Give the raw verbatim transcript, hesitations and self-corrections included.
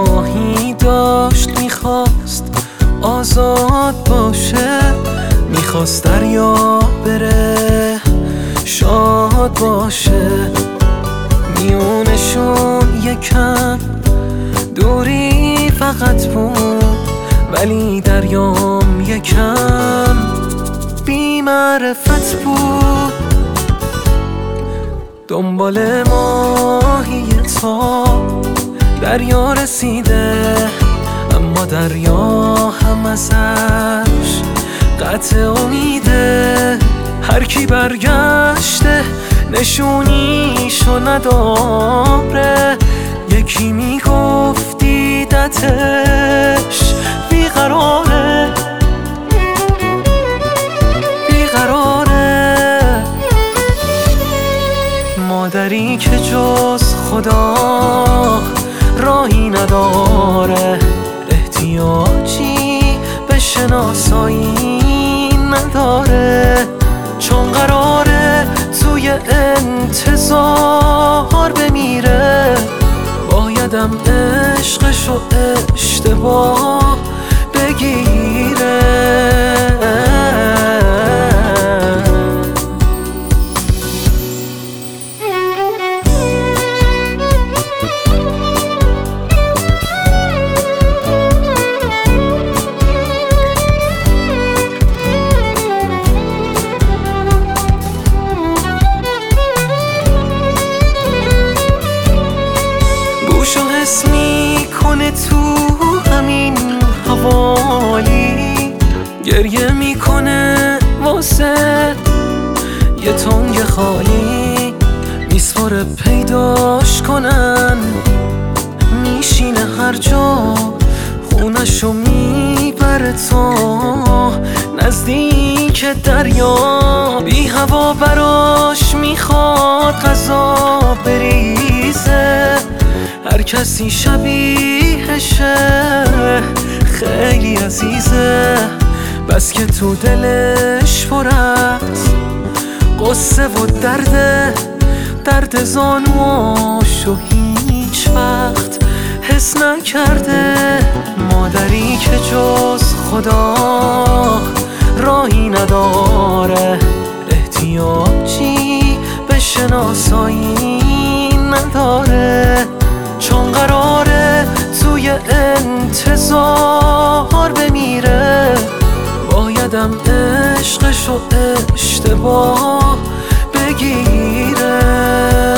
ماهی داشت میخواست آزاد باشه، میخواست دریا بره شاد باشه. میونشون یکم دوری فقط بود، ولی دریام یکم بی معرفت بود. دنبال ماهی تا دریا رسیده، اما دریا هم ازش قطع امیده. هر کی برگشته نشونیشو نداره، یکی میگفت دیدتش بیقراره بیقراره. مادری که جز خدا راهی نداره، احتیاجی به شناسایی نداره. چون قراره توی انتظار بمیره، بایدم عشقشو اشتباه بگیره. بوشو حس میکنه تو همین حوالی، گریه میکنه واسه یه تنگ خالی. میسپره پیداش کنن، میشینه هر جا، خونشو میبره تا نزدیک دریا. بی هوا براش میخواد غذا بریزه، هر کسی شبیهشه خیلی عزیزه. بس که تو دلش پر از قصه و درده، درد زانواشو هیچ وقت حس نکرده. مادری که جز خدا راهی نداره، احتیاجی به شناسایی نداره. چون قراره توی انتظار بمیره، بایدم عشقشو اشتباه بگیره.